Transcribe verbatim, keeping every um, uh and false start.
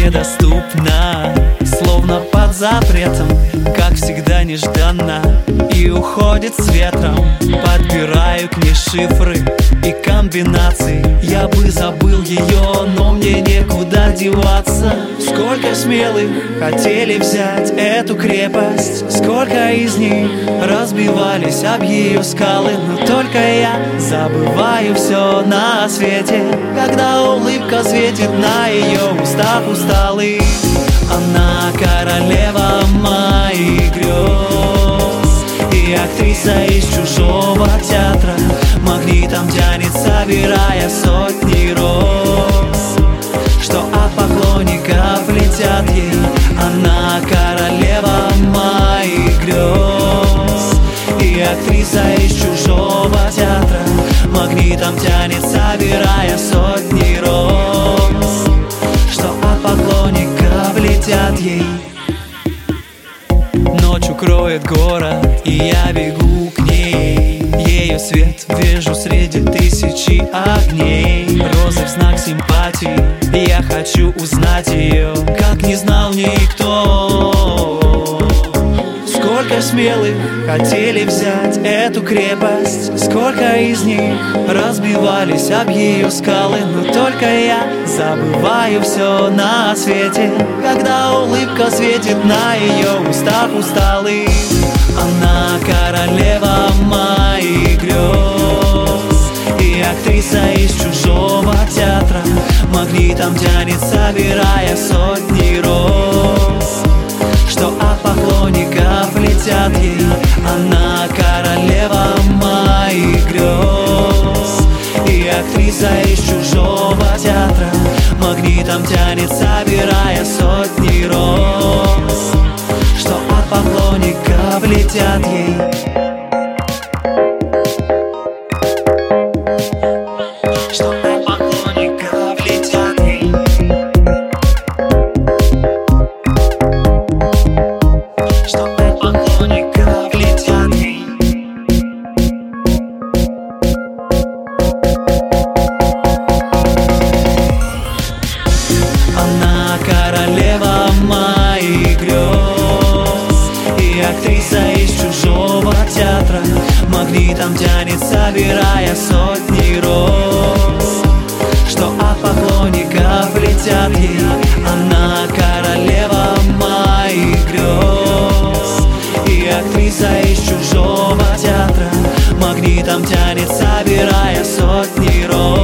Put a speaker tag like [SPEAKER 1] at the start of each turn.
[SPEAKER 1] недоступна, словно под запретом, как всегда нежданно, и уходит с ветром. Подбираю к ней шифры и комбинации. Я бы забыл ее, но мне некуда деваться. Сколько смелых хотели взять эту крепость, сколько из них разбивались об ее скалы. Но только я забываю все на свете, когда улыбка светит на ее устах усталых. Она королева моих грез и актриса из чужого театра. Магнитом тянет, собирая сотни роз, что от поклонников летят ей. Она королева моих грез и актриса из чужого театра. Магнитом тянет, собирая сотни роз, что от поклонников летят ей. Ночь укроет город, и я бегу к ней. Ее свет вижу среди тысячи огней. Розы в знак симпатии, я хочу узнать ее, как не знал никто. Сколько смелых хотели взять эту крепость, сколько из них разбивались об ее скалы. Но только я забываю все на свете, когда улыбка светит на ее устах усталых. Она королева моих грез и актриса из чужого театра. Магнитом тянет, собирая сотни роз, что от поклонников летят ей. Она королева моих грез и актриса из чужого театра. Магнитом тянет, собирая сотни роз, что от поклонников летят ей. Что от поклонников летят ей. Что от поклонников летят ей. Она королева моих грез и актриса из чужого театра. Магнитом тянет, собирая сотни роз, что от поклонников летят ей. Она королева моих грез и актриса из чужого театра. Магнитом тянет, собирая сотни роз,